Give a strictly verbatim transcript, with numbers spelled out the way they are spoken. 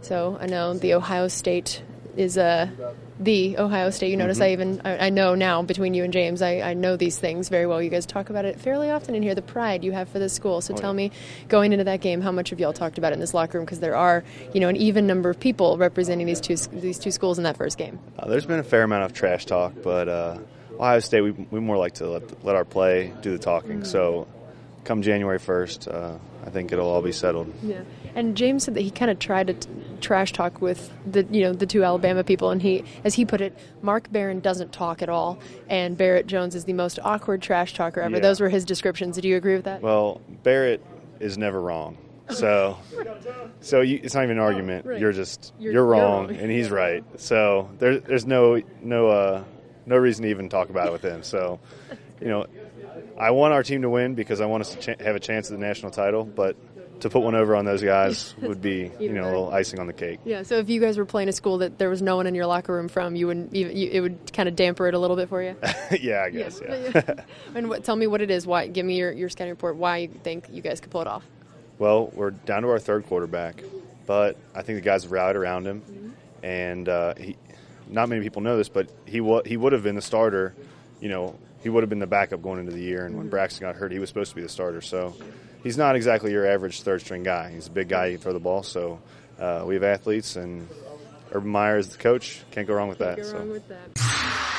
So I know the Ohio State is a the Ohio State. You notice mm-hmm. I even I, I know now between you and James, I, I know these things very well. You guys talk about it fairly often in here, the pride you have for this school. So oh, tell yeah. me, going into that game, how much have y'all talked about it in this locker room? Because there are, you know, an even number of people representing these two these two schools in that first game. Uh, there's been a fair amount of trash talk, but uh, Ohio State, we we more like to let, let our play do the talking. Mm-hmm. So come January first, uh, I think it'll all be settled. Yeah. And James said that he kind of tried to t- trash talk with the you know the two Alabama people, and he, as he put it, Mark Barron doesn't talk at all, and Barrett Jones is the most awkward trash talker ever. Yeah. Those were his descriptions. Did you agree with that? Well, Barrett is never wrong, so so you, it's not even an argument. Right. You're just you're, you're, wrong, you're wrong, and he's right. So there, there's no no uh, no reason to even talk about it with him. So you know, I want our team to win because I want us to ch- have a chance at the national title, but to put one over on those guys would be, you know, a little icing on the cake. Yeah, so if you guys were playing a school that there was no one in your locker room from, you wouldn't even, you, it would kind of damper it a little bit for you? yeah, I guess, yeah. yeah. And what, tell me what it is. Why? Give me your, your scouting report, why you think you guys could pull it off. Well, we're down to our third quarterback, but I think the guys have rallied around him, mm-hmm. and uh, he, not many people know this, but he, wa- he would have been the starter, you know, he would have been the backup going into the year, and mm-hmm. when Braxton got hurt, he was supposed to be the starter, so he's not exactly your average third-string guy. He's a big guy. He can throw the ball. So uh, we have athletes, and Urban Meyer is the coach. Can't go wrong with Can't that. Go so. wrong with that.